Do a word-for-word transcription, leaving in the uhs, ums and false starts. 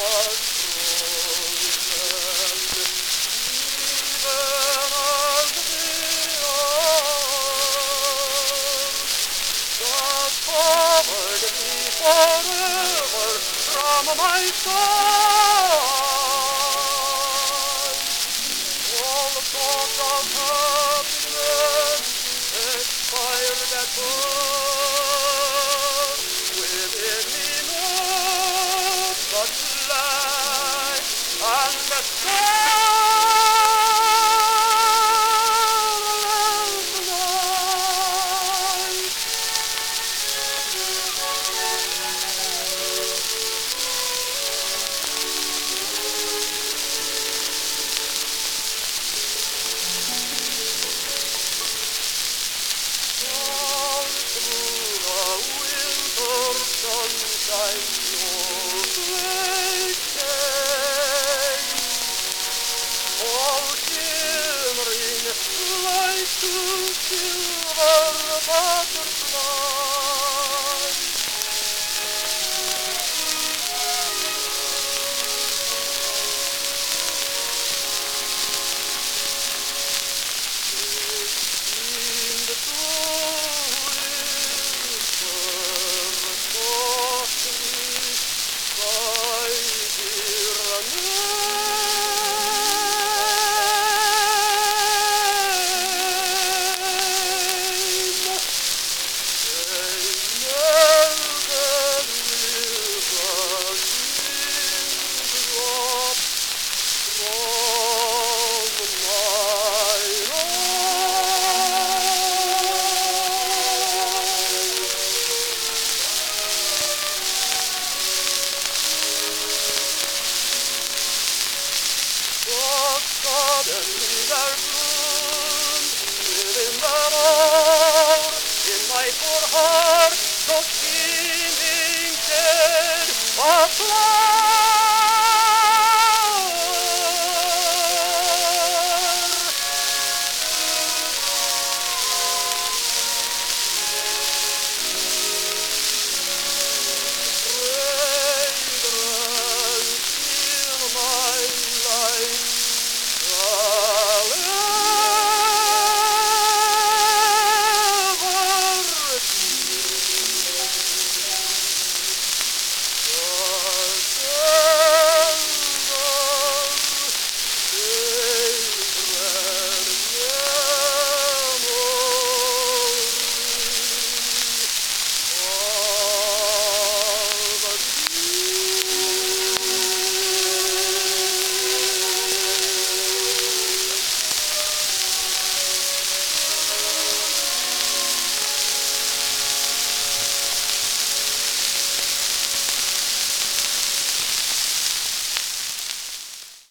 was frozen, even as the earth does covered me forever from my sight. All the thoughts of happiness expired at birth. Within me nought but light and the starless night. All through the winter sunshine your face came, all shimmering like two silver butterflies. Seemed to whisper softly by dear name. They melted with a drop from my eyes. But suddenly there